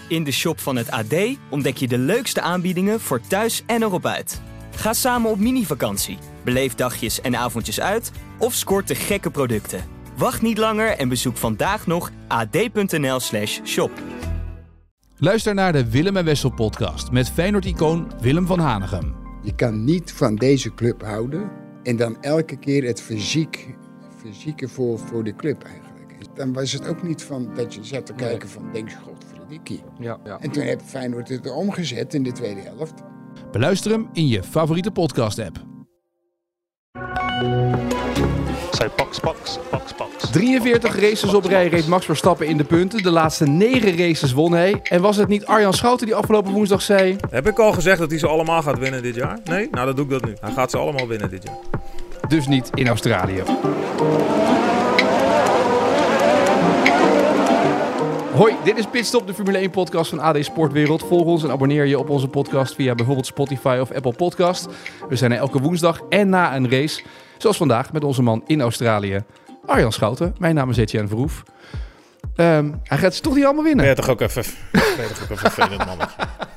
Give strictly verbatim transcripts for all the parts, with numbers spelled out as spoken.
In de shop van het A D ontdek je de leukste aanbiedingen voor thuis en erop uit. Ga samen op mini-vakantie, beleef dagjes en avondjes uit of scoort de gekke producten. Wacht niet langer en bezoek vandaag nog ad.nl slash shop. Luister naar de Willem en Wessel podcast met Feyenoord-icoon Willem van Hanegem. Je kan niet van deze club houden en dan elke keer het fysiek, fysieke voor, voor de club eigenlijk. Dan was het ook niet van dat je zat te kijken van denk je godverdikkie. Ja, ja. En toen heb Feyenoord het omgezet in de tweede helft. Beluister hem in je favoriete podcast-app. Zij paks, paks, paks, paks. drieënveertig races op rij reed Max Verstappen in de punten. De laatste negen races won hij. En was het niet Arjan Schouten die afgelopen woensdag zei... Heb ik al gezegd dat hij ze allemaal gaat winnen dit jaar? Nee? Nou, dan doe ik dat nu. Hij gaat ze allemaal winnen dit jaar. Dus niet in Australië. Hoi, dit is Pitstop, de Formule één podcast van A D Sportwereld. Volg ons en abonneer je op onze podcast via bijvoorbeeld Spotify of Apple Podcast. We zijn er elke woensdag en na een race. Zoals vandaag met onze man in Australië, Arjan Schouten. Mijn naam is Etienne Verhoef. Um, hij gaat ze toch niet allemaal winnen? Ben je toch ook even, ben je toch ook even vervelend, mannetje.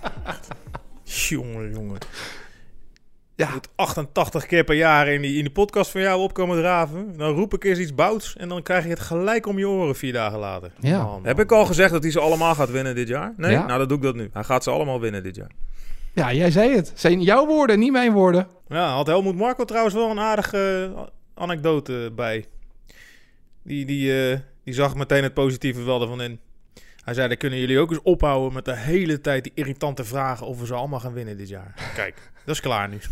Jongen, jongen. Ja. Je moet achtentachtig keer per jaar in, die, in de podcast van jou opkomen draven. Dan roep ik eens iets bouts en dan krijg je het gelijk om je oren vier dagen later. Ja. Man, heb ik al gezegd dat hij ze allemaal gaat winnen dit jaar? Nee? Ja. Nou, dan doe ik dat nu. Hij gaat ze allemaal winnen dit jaar. Ja, jij zei het. Zijn jouw woorden, niet mijn woorden. Ja, had Helmut Marko trouwens wel een aardige uh, anekdote bij. Die, die, uh, die zag meteen het positieve wel ervan in. Hij zei, dan kunnen jullie ook eens ophouden met de hele tijd die irritante vragen of we ze allemaal gaan winnen dit jaar. Kijk, dat is klaar nu.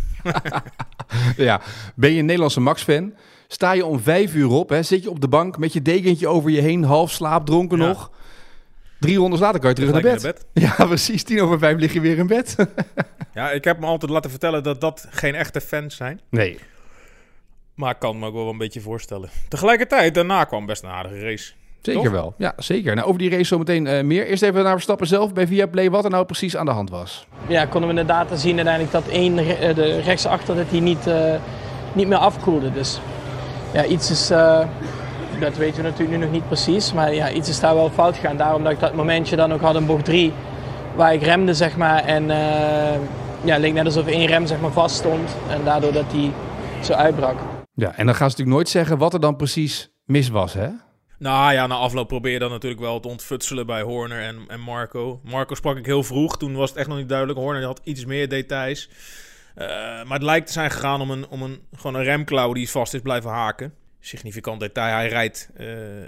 Ja, ben je een Nederlandse Max-fan? Sta je om vijf uur op, hè? Zit je op de bank met je dekentje over je heen, half slaapdronken Ja. nog. Drie rondes later kan je terug naar bed. naar bed. Ja, precies. Tien over vijf lig je weer in bed. Ja, ik heb me altijd laten vertellen dat dat geen echte fans zijn. Nee. Maar ik kan me ook wel een beetje voorstellen. Tegelijkertijd, daarna kwam best een aardige race. Zeker Toch? wel. Ja, zeker. Nou, over die race zometeen uh, meer. Eerst even naar Verstappen zelf bij Viaplay. Wat er nou precies aan de hand was. Ja, konden we in de data zien uiteindelijk dat één, de rechtsachter dat hij niet, uh, niet meer afkoelde. Dus ja, iets is, uh, dat weten we natuurlijk nu nog niet precies, maar ja, iets is daar wel fout gegaan. Daarom dat ik dat momentje dan ook had in bocht drie, waar ik remde zeg maar en uh, ja, het leek net alsof één rem zeg maar vast stond en daardoor dat hij zo uitbrak. Ja, en dan gaan ze natuurlijk nooit zeggen wat er dan precies mis was, hè? Nou ja, na afloop probeer je dan natuurlijk wel te ontfutselen bij Horner en, en Marco. Marco sprak ik heel vroeg, toen was het echt nog niet duidelijk. Horner had iets meer details. Uh, maar het lijkt te zijn gegaan om een, om een, gewoon een remklauw die vast is blijven haken. Significant detail, hij rijdt uh, uh,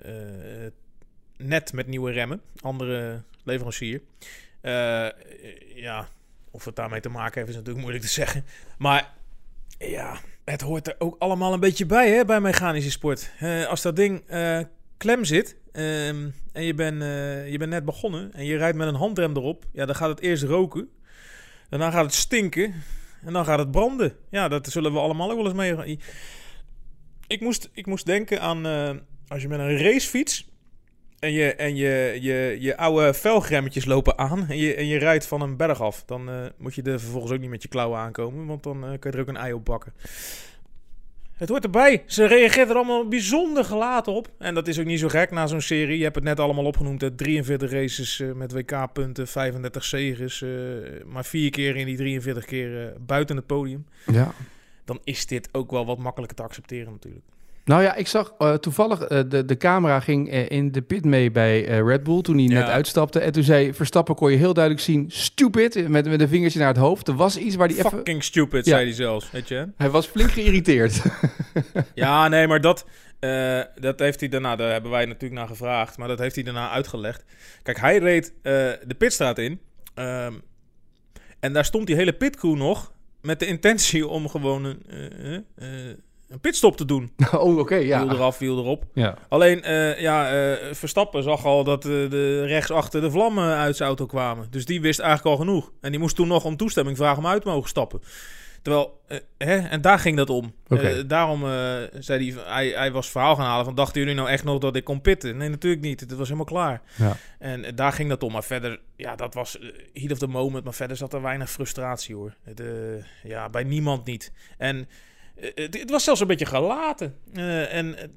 net met nieuwe remmen. Andere leverancier. Uh, ja, of het daarmee te maken heeft is natuurlijk moeilijk te zeggen. Maar ja, het hoort er ook allemaal een beetje bij hè, bij mechanische sport. Uh, als dat ding... Uh, klem zit um, en je bent uh, je bent net begonnen en je rijdt met een handrem erop, ja, dan gaat het eerst roken, daarna gaat het stinken en dan gaat het branden. Ja, dat zullen we allemaal ook wel eens mee. Ik moest, ik moest denken aan uh, als je met een racefiets en je, en je, je, je oude velgremmetjes lopen aan en je, en je rijdt van een berg af, dan uh, moet je er vervolgens ook niet met je klauwen aankomen, want dan uh, kun je er ook een ei op bakken. Het hoort erbij. Ze reageert er allemaal bijzonder gelaten op. En dat is ook niet zo gek na zo'n serie. Je hebt het net allemaal opgenoemd. Hè? drieënveertig races uh, met W K-punten, vijfendertig zeges. Uh, maar vier keer in die drieënveertig keer uh, buiten het podium. Ja. Dan is dit ook wel wat makkelijker te accepteren natuurlijk. Nou ja, ik zag uh, toevallig, uh, de, de camera ging uh, in de pit mee bij uh, Red Bull toen hij Ja. net uitstapte. En toen zei Verstappen, kon je heel duidelijk zien, stupid, met, met een vingertje naar het hoofd. Er was iets waar hij even... Fucking stupid, Ja. zei hij zelfs. Weet je? Hij was flink geïrriteerd. Ja, nee, maar dat, uh, dat heeft hij daarna, daar hebben wij natuurlijk naar gevraagd, maar dat heeft hij daarna uitgelegd. Kijk, hij reed uh, de pitstraat in um, en daar stond die hele pitcrew nog met de intentie om gewoon een, uh, uh, uh, een pitstop te doen. Oh, oké, okay, ja. Wiel eraf, wiel erop. Ja. Alleen, uh, ja, uh, Verstappen zag al dat uh, de rechtsachter de vlammen uit zijn auto kwamen. Dus die wist eigenlijk al genoeg. En die moest toen nog om toestemming vragen om uit te mogen stappen. Terwijl, uh, hè, en daar ging dat om. Okay. Uh, daarom uh, zei hij, hij, hij was het verhaal gaan halen van, dachten jullie nou echt nog dat ik kon pitten? Nee, natuurlijk niet. Het was helemaal klaar. Ja. En uh, daar ging dat om. Maar verder, ja, dat was uh, heat of the moment. Maar verder zat er weinig frustratie, hoor. Het, uh, ja, bij niemand niet. En uh, het, het was zelfs een beetje gelaten. Uh, en uh,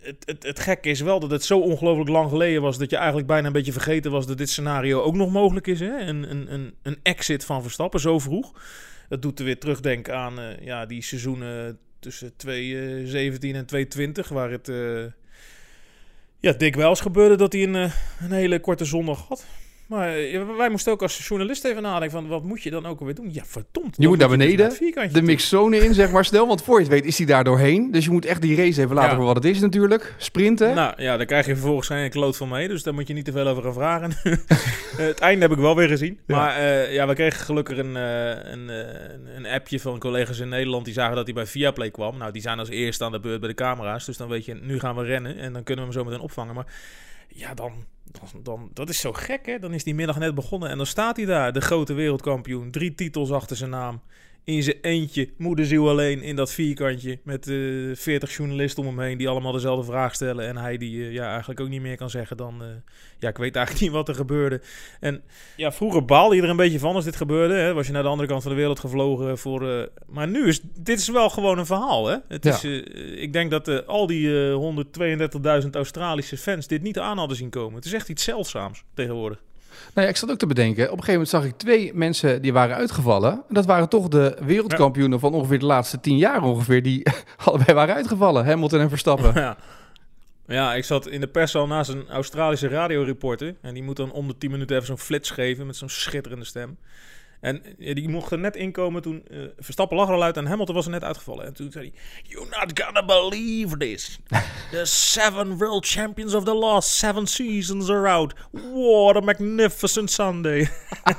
het, het, het gekke is wel dat het zo ongelooflijk lang geleden was... dat je eigenlijk bijna een beetje vergeten was dat dit scenario ook nog mogelijk is. Hè? Een, een, een, een exit van Verstappen zo vroeg. Dat doet er weer terugdenken aan uh, ja, die seizoenen tussen tweeduizend zeventien en tweeduizend twintig... waar het uh, ja, dikwijls gebeurde dat hij een, uh, een hele korte zondag had... Maar wij moesten ook als journalist even nadenken van wat moet je dan ook alweer doen? Ja, verdomd. Je moet naar beneden, dus de mixzone in, zeg maar snel. Want voor je het weet is hij daar doorheen. Dus je moet echt die race even laten ja. voor wat het is natuurlijk. Sprinten. Nou ja, daar krijg je vervolgens geen kloot van mee. Dus daar moet je niet te veel over gaan vragen. Het einde heb ik wel weer gezien. Ja. Maar uh, ja, we kregen gelukkig een, uh, een, uh, een appje van collega's in Nederland. Die zagen dat hij bij Viaplay kwam. Nou, die zijn als eerste aan de beurt bij de camera's. Dus dan weet je, nu gaan we rennen. En dan kunnen we hem zo meteen opvangen. Maar ja, dan... Dan, dan, dat is zo gek, hè? Dan is die middag net begonnen en dan staat hij daar, de grote wereldkampioen. Drie titels achter zijn naam. In zijn eentje, moederziel alleen, in dat vierkantje. Met uh, veertig journalisten om hem heen die allemaal dezelfde vraag stellen. En hij die uh, ja, eigenlijk ook niet meer kan zeggen dan... Uh, ja, ik weet eigenlijk niet wat er gebeurde. En ja, vroeger baalde je er een beetje van als dit gebeurde. Hè? Was je naar de andere kant van de wereld gevlogen voor... Uh, maar nu is dit is wel gewoon een verhaal, hè? Het ja. is, uh, ik denk dat uh, al die uh, honderdtweeëndertigduizend Australische fans dit niet aan hadden zien komen. Het is echt iets zeldzaams tegenwoordig. Nou ja, ik zat ook te bedenken. Op een gegeven moment zag ik twee mensen die waren uitgevallen. En dat waren toch de wereldkampioenen van ongeveer de laatste tien jaar ongeveer. Die allebei waren uitgevallen. Hamilton en Verstappen. Ja. Ja, ik zat in de perszaal naast een Australische radioreporter. En die moet dan om de tien minuten even zo'n flits geven met zo'n schitterende stem. En ja, die mocht er net inkomen toen uh, Verstappen lag er al uit en Hamilton was er net uitgevallen. En toen zei hij, you're not gonna believe this. The seven world champions of the last seven seasons are out. What a magnificent Sunday.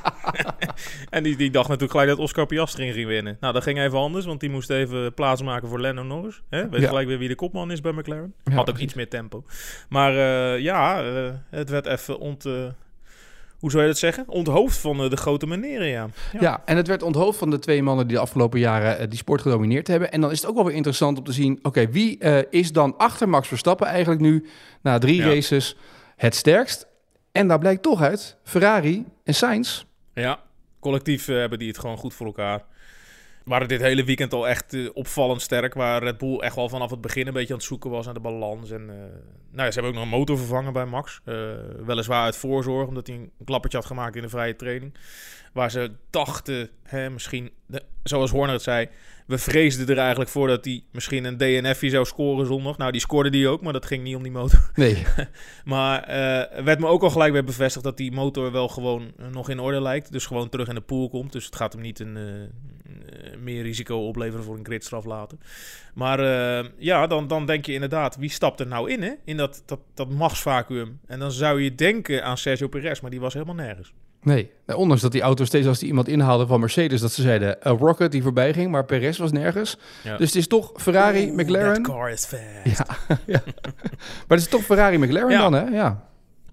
En die, die dacht natuurlijk gelijk dat Oscar Piastri ging winnen. Nou, dat ging even anders, want die moest even plaatsmaken voor Lando Norris. Hè? Weet ja. gelijk weer wie de kopman is bij McLaren. Ja, Had ook precies. iets meer tempo. Maar uh, ja, uh, het werd even ont... Uh, Hoe zou je dat zeggen? Onthoofd van uh, de grote meneren, ja. ja. Ja, en het werd onthoofd van de twee mannen die de afgelopen jaren uh, die sport gedomineerd hebben. En dan is het ook wel weer interessant om te zien... oké, okay, wie uh, is dan achter Max Verstappen eigenlijk nu... na drie ja. races het sterkst? En daar blijkt toch uit Ferrari en Sainz. Ja, collectief uh, hebben die het gewoon goed voor elkaar. Waren dit hele weekend al echt uh, opvallend sterk. Waar Red Bull echt wel vanaf het begin een beetje aan het zoeken was naar de balans. En, uh, nou ja, ze hebben ook nog een motor vervangen bij Max. Uh, weliswaar uit voorzorg, omdat hij een klappertje had gemaakt in de vrije training. Waar ze dachten, hè, misschien, de, zoals Horner het zei... we vreesden er eigenlijk voor dat hij misschien een D N F'je zou scoren zondag. Nou, die scoorde die ook, maar dat ging niet om die motor. Nee. Maar uh, werd me ook al gelijk weer bevestigd dat die motor wel gewoon uh, nog in orde lijkt. Dus gewoon terug in de pool komt. Dus het gaat hem niet een, uh, uh, meer risico opleveren voor een gridstraf later. Maar uh, ja, dan, dan denk je inderdaad, wie stapt er nou in, hè? In dat, dat, dat machtsvacuum. En dan zou je denken aan Sergio Perez, maar die was helemaal nergens. Nee, ondanks dat die auto steeds als die iemand inhaalde van Mercedes... dat ze zeiden, uh, Rocket die voorbij ging, maar Perez was nergens. Ja. Dus het is toch Ferrari, Ooh, McLaren... that car is fast. Ja, ja. Maar het is toch Ferrari, McLaren ja. dan, hè? Ja,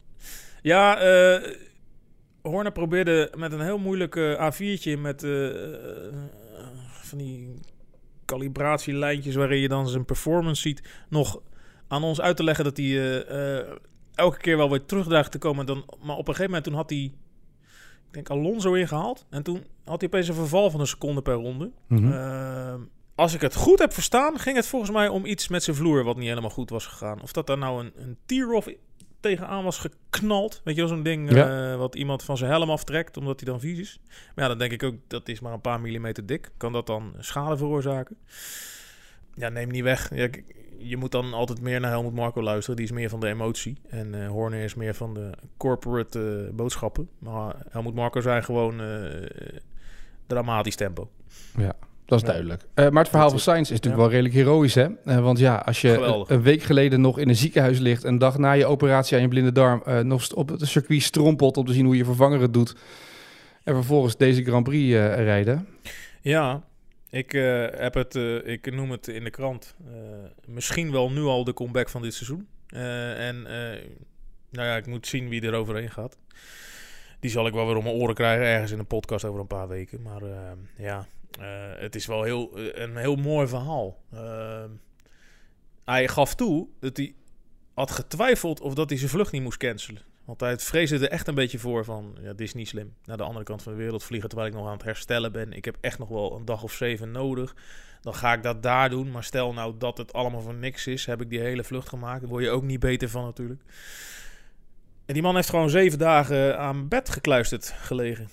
ja uh, Horner probeerde met een heel moeilijk uh, A viertje... met uh, uh, van die calibratielijntjes waarin je dan zijn performance ziet... nog aan ons uit te leggen dat hij uh, uh, elke keer wel weer terugdraagt te komen. Dan, maar op een gegeven moment toen had hij... Ik denk Alonso ingehaald. En toen had hij opeens een verval van een seconde per ronde. Mm-hmm. Uh, als ik het goed heb verstaan, ging het volgens mij om iets met zijn vloer wat niet helemaal goed was gegaan. Of dat daar nou een, een tear-off tegenaan was geknald. Weet je wel, zo'n ding ja. uh, wat iemand van zijn helm aftrekt, omdat hij dan vies is. Maar ja, dan denk ik ook, dat is maar een paar millimeter dik. Kan dat dan schade veroorzaken? Ja, neem niet weg. Ja, je moet dan altijd meer naar Helmut Marko luisteren. Die is meer van de emotie. En uh, Horner is meer van de corporate uh, boodschappen. Maar Helmut Marko zijn gewoon uh, dramatisch tempo. Ja, dat is ja. duidelijk. Uh, maar het verhaal van Sainz is natuurlijk ja. wel redelijk heroïsch, hè? Uh, want ja, als je een, een week geleden nog in een ziekenhuis ligt... een dag na je operatie aan je blinde darm... Uh, nog op het circuit strompelt om te zien hoe je vervanger het doet... en vervolgens deze Grand Prix uh, rijden. Ja... Ik uh, heb het, uh, ik noem het in de krant, uh, misschien wel nu al de comeback van dit seizoen. Uh, en uh, nou ja, ik moet zien wie er overheen gaat. Die zal ik wel weer om mijn oren krijgen ergens in een podcast over een paar weken. Maar uh, ja, uh, het is wel heel, uh, een heel mooi verhaal. Uh, hij gaf toe dat hij had getwijfeld of dat hij zijn vlucht niet moest cancelen. Want hij vreesde er echt een beetje voor van, ja, dit is niet slim. Naar de andere kant van de wereld vliegen terwijl ik nog aan het herstellen ben. Ik heb echt nog wel een dag of zeven nodig. Dan ga ik dat daar doen. Maar stel nou dat het allemaal voor niks is, heb ik die hele vlucht gemaakt. Daar word je ook niet beter van natuurlijk. En die man heeft gewoon zeven dagen aan bed gekluisterd gelegen.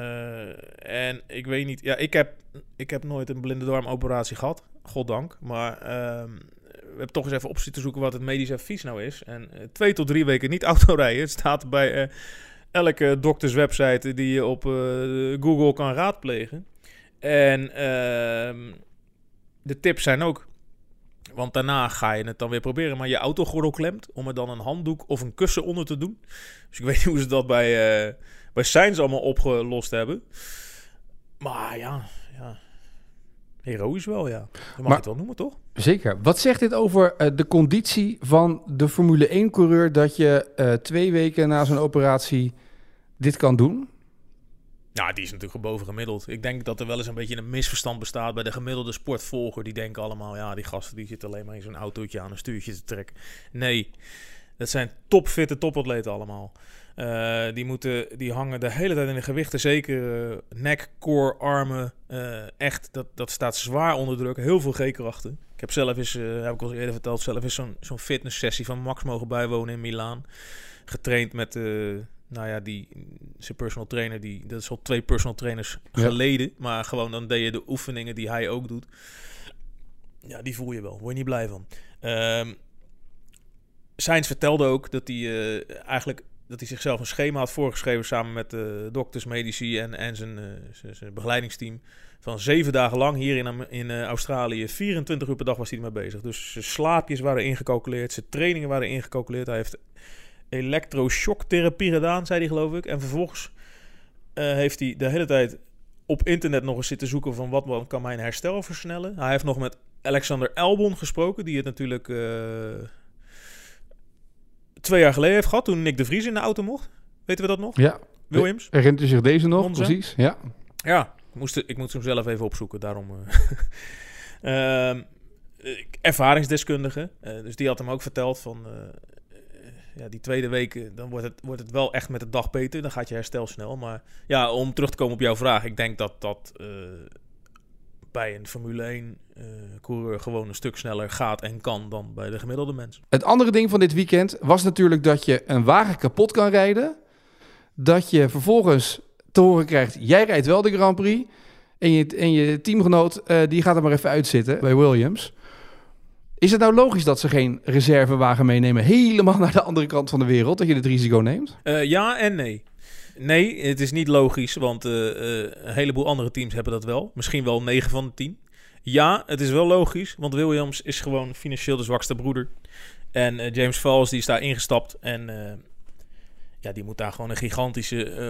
Uh, en ik weet niet, ja, ik heb, ik heb nooit een blinde darmoperatie gehad. Goddank. Maar uh, we hebben toch eens even op zitten zoeken wat het medisch advies nou is. En uh, twee tot drie weken niet autorijden. Het staat bij uh, elke dokterswebsite die je op uh, Google kan raadplegen. En uh, de tips zijn ook, want daarna ga je het dan weer proberen, maar je autogordel klemt om er dan een handdoek of een kussen onder te doen. Dus ik weet niet hoe ze dat bij, uh, bij Sainz allemaal opgelost hebben. Maar ja, ja. Heroïs wel, ja. Dat mag maar, je het wel noemen, toch? Zeker. Wat zegt dit over uh, de conditie van de Formule één-coureur dat je uh, twee weken na zo'n operatie dit kan doen? Ja, die is natuurlijk boven gemiddeld. Ik denk dat er wel eens een beetje een misverstand bestaat bij de gemiddelde sportvolger. Die denken allemaal, ja, die gasten die zitten alleen maar in zo'n autootje aan een stuurtje te trekken. Nee, dat zijn topfitte topatleten allemaal. Uh, die, moeten, die hangen de hele tijd in de gewichten. Zeker uh, nek, core, armen. Uh, echt, dat, dat staat zwaar onder druk. Heel veel G-krachten. Ik heb zelf eens, uh, heb ik al eerder verteld, zelf eens zo'n, zo'n fitnesssessie van Max mogen bijwonen in Milaan. Getraind met... Uh, Nou ja, die, zijn personal trainer, die, dat is al twee personal trainers geleden. Ja. Maar gewoon dan deed je de oefeningen die hij ook doet. Ja, die voel je wel. Word je niet blij van. Um, Sainz vertelde ook dat hij uh, eigenlijk dat hij zichzelf een schema had voorgeschreven samen met de uh, dokters, medici en, en zijn, uh, zijn, zijn begeleidingsteam. Van zeven dagen lang hier in, in uh, Australië. vierentwintig uur per dag was hij ermee bezig. Dus zijn slaapjes waren ingecalculeerd. Zijn trainingen waren ingecalculeerd. Hij heeft elektroshocktherapie gedaan, zei hij geloof ik. En vervolgens uh, heeft hij de hele tijd op internet nog eens zitten zoeken van wat kan mijn herstel versnellen. Hij heeft nog met Alexander Albon gesproken, die het natuurlijk uh, twee jaar geleden heeft gehad, toen Nick de Vries in de auto mocht. Weten we dat nog? Ja. Williams. Herinnert u zich deze nog? Monza? Precies, ja. Ja, ik moest, ik moest hem zelf even opzoeken, daarom... Uh, uh, ervaringsdeskundige, uh, dus die had hem ook verteld van... Uh, Ja, die tweede week, dan wordt het, wordt het wel echt met de dag beter. Dan gaat je herstel snel. Maar ja, om terug te komen op jouw vraag. Ik denk dat dat uh, bij een Formule één uh, coureur gewoon een stuk sneller gaat en kan dan bij de gemiddelde mens. Het andere ding van dit weekend was natuurlijk dat je een wagen kapot kan rijden. Dat je vervolgens te horen krijgt, jij rijdt wel de Grand Prix. En je, en je teamgenoot, uh, die gaat er maar even uitzitten bij Williams. Is het nou logisch dat ze geen reservewagen meenemen helemaal naar de andere kant van de wereld? Dat je het risico neemt? Uh, ja en nee. Nee, het is niet logisch, want uh, uh, een heleboel andere teams hebben dat wel. Misschien wel negen van de tien. Ja, het is wel logisch, want Williams is gewoon financieel de zwakste broeder. En uh, James Vowles die is daar ingestapt en uh, ja, die moet daar gewoon een gigantische uh,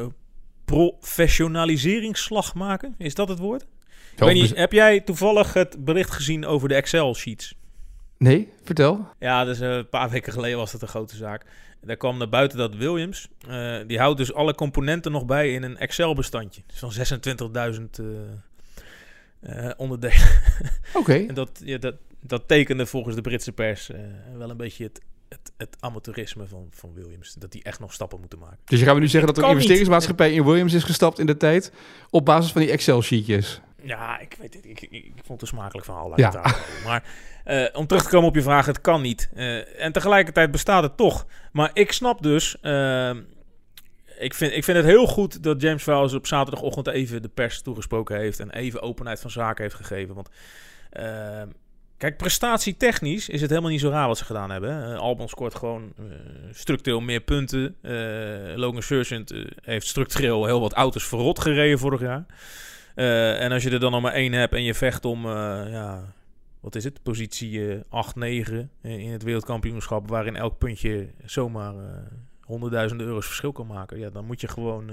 professionaliseringsslag maken. Is dat het woord? Ik weet niet, heb jij toevallig het bericht gezien over de Excel-sheets? Nee, vertel. Ja, dus uh, een paar weken geleden was dat een grote zaak. Daar kwam naar buiten dat Williams, uh, die houdt dus alle componenten nog bij in een Excel-bestandje. Dus van zesentwintigduizend uh, uh, onderdelen. Oké. Okay. En dat, ja, dat, dat tekende volgens de Britse pers uh, wel een beetje het, het, het amateurisme van, van Williams. Dat die echt nog stappen moeten maken. Dus je gaat me nu zeggen dat er een investeringsmaatschappij in Williams is gestapt in de tijd op basis van die Excel-sheetjes? Ja, ik weet het. Ik, ik, ik vond het een smakelijk verhaal. Ja. Maar uh, om terug te komen op je vraag, het kan niet. Uh, en tegelijkertijd bestaat het toch. Maar ik snap dus... Uh, ik, vind, ik vind het heel goed dat James Vowles op zaterdagochtend even de pers toegesproken heeft. En even openheid van zaken heeft gegeven. Want uh, kijk, prestatietechnisch is het helemaal niet zo raar wat ze gedaan hebben. Uh, Albon scoort gewoon uh, structureel meer punten. Uh, Logan Sargent uh, heeft structureel heel wat auto's verrot gereden vorig jaar. Uh, en als je er dan nog maar één hebt en je vecht om, uh, ja, wat is het, positie uh, acht, negen uh, in het wereldkampioenschap, waarin elk puntje zomaar uh, honderdduizenden euro's verschil kan maken, ja, dan moet je gewoon uh,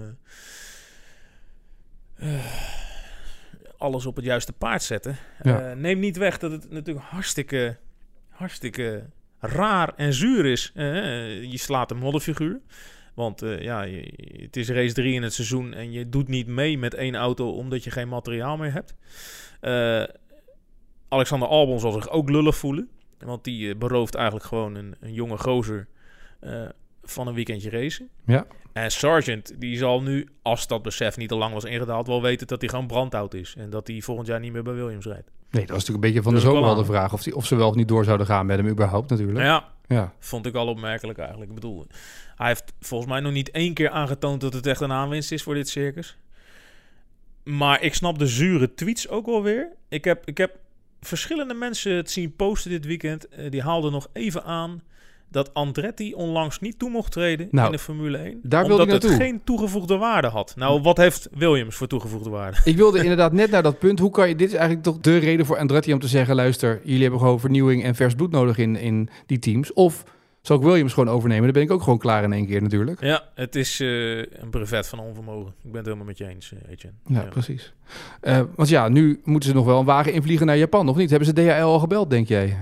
uh, alles op het juiste paard zetten. Ja. Uh, neem niet weg dat het natuurlijk hartstikke, hartstikke raar en zuur is. Uh, je slaat een modderfiguur. Want uh, ja, je, het is race drie in het seizoen en je doet niet mee met één auto omdat je geen materiaal meer hebt. Uh, Alexander Albon zal zich ook lullig voelen. Want die uh, berooft eigenlijk gewoon een, een jonge gozer uh, van een weekendje racen. Ja. En Sargent, die zal nu, als dat besef niet al lang was ingedaald, wel weten dat hij gewoon brandhout is. En dat hij volgend jaar niet meer bij Williams rijdt. Nee, dat was natuurlijk een beetje van Dat de is zomer wel al de vraag. Of, die, of ze wel of niet door zouden gaan met hem überhaupt natuurlijk. Nou ja, Ja. vond ik al opmerkelijk eigenlijk. Ik bedoel, hij heeft volgens mij nog niet één keer aangetoond dat het echt een aanwinst is voor dit circus. Maar ik snap de zure tweets ook wel weer. Ik heb, ik heb verschillende mensen het zien posten dit weekend. Uh, die haalden nog even aan dat Andretti onlangs niet toe mocht treden Nou, in de Formule één. daar wilde omdat ik het naartoe. geen toegevoegde waarde had. Nou, wat heeft Williams voor toegevoegde waarde? Ik wilde inderdaad net naar dat punt. Hoe kan je, dit is eigenlijk toch de reden voor Andretti om te zeggen, luister, jullie hebben gewoon vernieuwing en vers bloed nodig in, in die teams. Of zal ik Williams gewoon overnemen? Dan ben ik ook gewoon klaar in één keer natuurlijk. Ja, het is uh, een brevet van onvermogen. Ik ben het helemaal met je eens, uh, Etienne. Ja, Ja. precies. Uh, want ja, nu moeten ze nog wel een wagen invliegen naar Japan, of niet? Hebben ze D H L al gebeld, denk jij?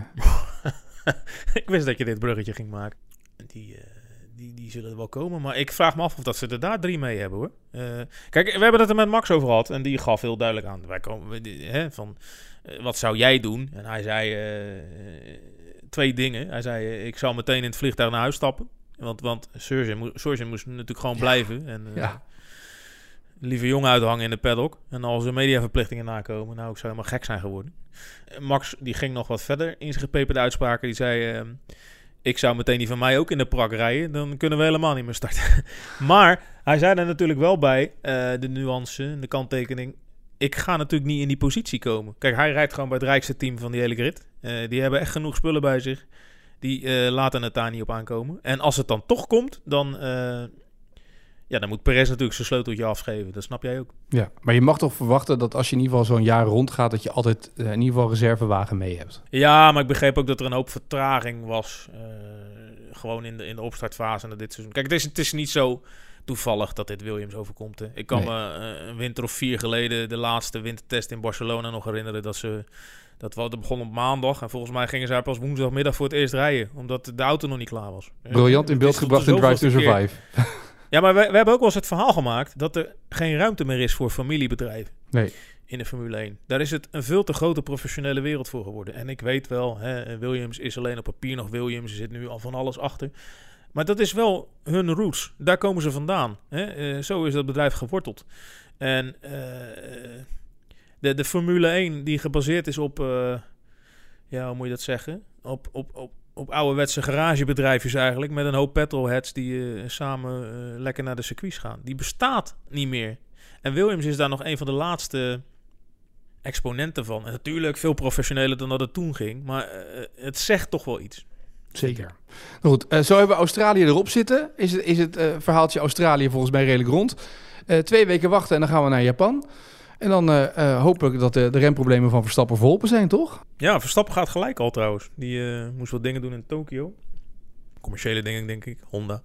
Ik wist dat je dit bruggetje ging maken. Die, uh, die, die zullen er wel komen. Maar ik vraag me af of dat ze er daar drie mee hebben, hoor. Uh, kijk, we hebben het er met Max over gehad. En die gaf heel duidelijk aan. Wij komen, we, hè, van, uh, wat zou jij doen? En hij zei uh, twee dingen. Hij zei, uh, ik zou meteen in het vliegtuig naar huis stappen. Want, want Sargent moest, Sargent moest natuurlijk gewoon ja. blijven. En, uh, ja. liever jong uithangen in de paddock. En als er mediaverplichtingen nakomen, nou, ik zou helemaal gek zijn geworden. Max, die ging nog wat verder in zijn gepeperde uitspraken. Die zei, uh, ik zou meteen die van mij ook in de prak rijden. Dan kunnen we helemaal niet meer starten. Maar hij zei er natuurlijk wel bij, uh, de nuance, de kanttekening. Ik ga natuurlijk niet in die positie komen. Kijk, hij rijdt gewoon bij het rijkste team van die hele grid. Uh, die hebben echt genoeg spullen bij zich. Die uh, laten het daar niet op aankomen. En als het dan toch komt, dan... Uh, Ja, dan moet Perez natuurlijk zijn sleuteltje afgeven. Dat snap jij ook. Ja, maar je mag toch verwachten dat als je in ieder geval zo'n jaar rondgaat, dat je altijd uh, in ieder geval reservewagen mee hebt. Ja, maar ik begreep ook dat er een hoop vertraging was. Uh, gewoon in de, in de opstartfase naar dit seizoen. Kijk, het is, het is niet zo toevallig dat dit Williams overkomt. Hè. Ik kan nee. me uh, een winter of vier geleden de laatste wintertest in Barcelona nog herinneren. Dat ze... Dat, dat begon op maandag en volgens mij gingen ze pas woensdagmiddag voor het eerst rijden. Omdat de auto nog niet klaar was. Briljant in beeld gebracht in Drive to Survive. Ja, maar we, we hebben ook wel eens het verhaal gemaakt dat er geen ruimte meer is voor familiebedrijven. Nee. In de Formule één. Daar is het een veel te grote professionele wereld voor geworden. En ik weet wel, hè, Williams is alleen op papier nog Williams. Er zit nu al van alles achter. Maar dat is wel hun roots. Daar komen ze vandaan. Hè? Uh, zo is dat bedrijf geworteld. En uh, de, de Formule één die gebaseerd is op... Uh, ja, hoe moet je dat zeggen? Op... op, op Op ouderwetse garagebedrijfjes eigenlijk. Met een hoop petrolheads die uh, samen uh, lekker naar de circuits gaan. Die bestaat niet meer. En Williams is daar nog een van de laatste exponenten van. En natuurlijk veel professioneler dan dat het toen ging. Maar uh, het zegt toch wel iets. Zeker. Nou goed, uh, zo hebben we Australië erop zitten. Is het, is het uh, verhaaltje Australië volgens mij redelijk rond. Uh, twee weken wachten en dan gaan we naar Japan. En dan uh, uh, hopelijk dat de, de remproblemen van Verstappen verholpen zijn, toch? Ja, Verstappen gaat gelijk al trouwens. Die uh, moest wat dingen doen in Tokio. Commerciële dingen, denk ik. Honda.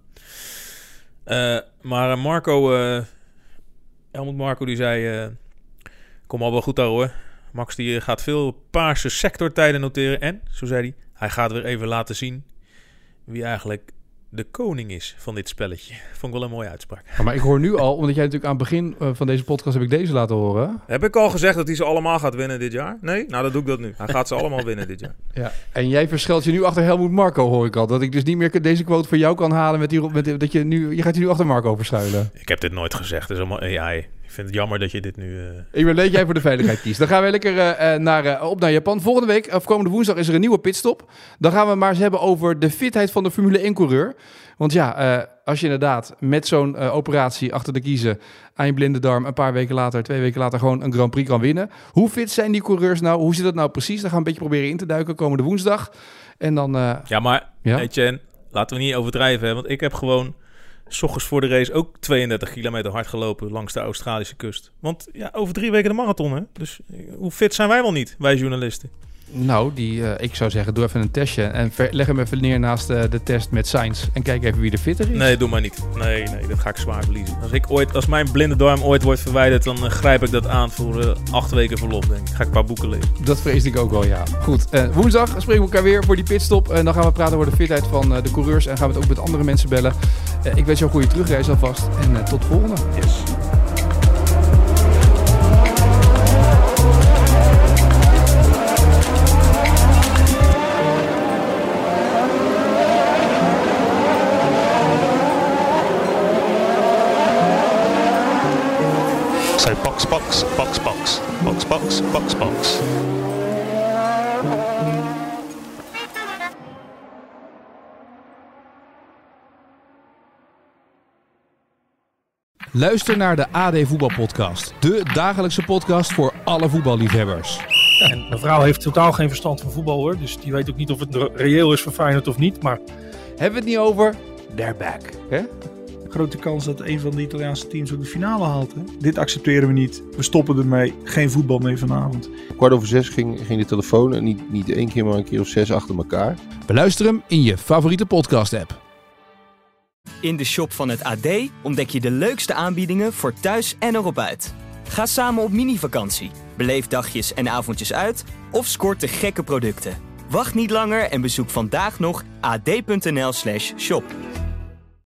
Uh, maar Marco... Uh, Helmut Marko die zei... Uh, kom al wel goed daar hoor. Max die gaat veel paarse sectortijden noteren. En, zo zei hij... Hij gaat weer even laten zien... wie eigenlijk... de koning is van dit spelletje. Vond ik wel een mooie uitspraak. Ja, maar ik hoor nu al, omdat jij natuurlijk aan het begin uh, van deze podcast heb ik deze laten horen. Heb ik al gezegd dat hij ze allemaal gaat winnen dit jaar? Nee? Nou, dan doe ik dat nu. Hij gaat ze allemaal winnen dit jaar. Ja. En jij verschilt je nu achter Helmut Marko, hoor ik al. Dat ik dus niet meer deze quote voor jou kan halen met die, met, dat je nu, je gaat je nu achter Marko verschuilen. Ik heb dit nooit gezegd. Dat is allemaal A I. Ik vind het jammer dat je dit nu... Uh... Ik ben leuk dat jij voor de veiligheid kiest. Dan gaan we lekker uh, naar, uh, op naar Japan. Volgende week, of komende woensdag, is er een nieuwe pitstop. Dan gaan we maar eens hebben over de fitheid van de Formule één-coureur. Want ja, uh, als je inderdaad met zo'n uh, operatie achter de kiezen aan je blinde darm een paar weken later, twee weken later gewoon een Grand Prix kan winnen. Hoe fit zijn die coureurs nou? Hoe zit dat nou precies? Daar gaan we een beetje proberen in te duiken komende woensdag. En dan... Uh, ja, maar ja? Etienne, laten we niet overdrijven. Hè? Want ik heb gewoon... 's ochtends voor de race ook tweeëndertig kilometer hard gelopen langs de Australische kust. Want ja, over drie weken de marathon, hè? Dus hoe fit zijn wij wel niet, wij journalisten? Nou, die, uh, ik zou zeggen, doe even een testje en ver, leg hem even neer naast uh, de test met Sainz en kijk even wie de fitter is. Nee, doe maar niet. Nee, nee, dat ga ik zwaar verliezen. Als, ik ooit, als mijn blinde darm ooit wordt verwijderd, dan uh, grijp ik dat aan voor uh, acht weken verlof, denk ik. Ga ik een paar boeken lezen. Dat vrees ik ook wel, ja. Goed, uh, woensdag spreken we elkaar weer voor die pitstop. En uh, dan gaan we praten over de fitheid van uh, de coureurs en gaan we het ook met andere mensen bellen. Uh, ik wens jou een goede terugreis alvast en uh, tot de volgende. Yes. So box, box, box, box, box, box, box, box. Luister naar de A D Voetbalpodcast. De dagelijkse podcast voor alle voetballiefhebbers. En mijn vrouw heeft totaal geen verstand van voetbal hoor. Dus die weet ook niet of het reëel is voor Feyenoord of niet. Maar Hebben we het niet over? They're back. Hè? Grote kans dat een van de Italiaanse teams ook de finale haalt. Hè? Dit accepteren we niet. We stoppen ermee. Geen voetbal meer vanavond. Kwart over zes ging, ging de telefoon. En niet, niet één keer, maar een keer of zes achter elkaar. Beluister hem in je favoriete podcast-app. In de shop van het A D ontdek je de leukste aanbiedingen voor thuis en erop uit. Ga samen op mini-vakantie, beleef dagjes en avondjes uit of scoort de gekke producten. Wacht niet langer en bezoek vandaag nog ad.nl slash shop.